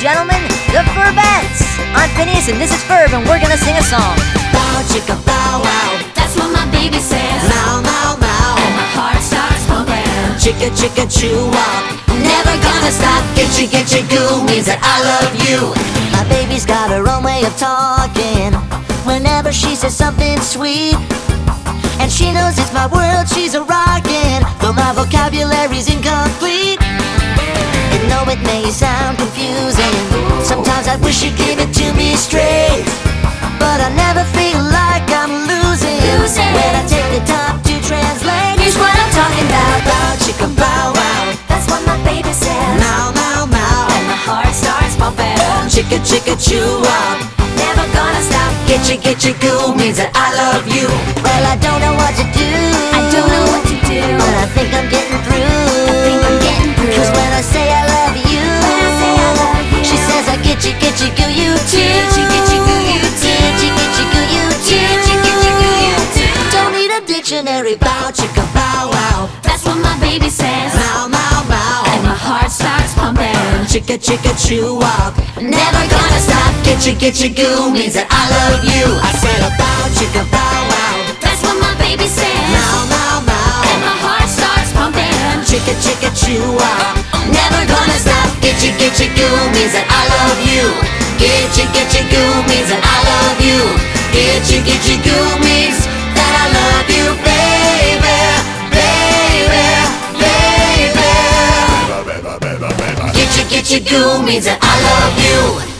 gentlemen, the Ferbettes. I'm Phineas and this is Ferb, and we're gonna sing a song. Bow chicka bow wow, That's what my baby says. mow mow mow. And my heart starts pumping. Chicka chicka chew up, never gonna stop. Get you goo means that I love you. My baby's got her own way of talking. Whenever she says something sweet, and she knows it's my world she's a rockin', though my vocabulary's incomplete. And though it may sound confusing, sometimes I wish you'd give it to me straight. But I never feel like I'm losing when I take the time to translate. Here's what I'm talking about. Bow chicka bow wow, That's what my baby says. mow mow mow. And my heart starts pumping. Chicka chicka chew up, Never gonna stop. get you goo means that I love you. Well, I don't know what to do, I don't know what to do. but I think I'm getting through. I think I'm getting through. 'Cause when I say I love you, When I say I love you, she says I get you goo you too. Get you goo you too. Get you goo you too. Get you goo you too. Don't need a dictionary. Bow chicka bow wow, That's what my baby says. mow mow mow. And my heart starts pumping. Chicka chew up, never gonna stop. Get you goo means that I love you. I said a bow chicka bow wow, That's what my baby says. mow mow mow. And my heart starts pumping. Chicka chew up, never gonna stop. Get you goo means that I love you. Get you goo means that I love you. Get you goo means that I love you, baby, baby, baby. Get you goo means that I love you.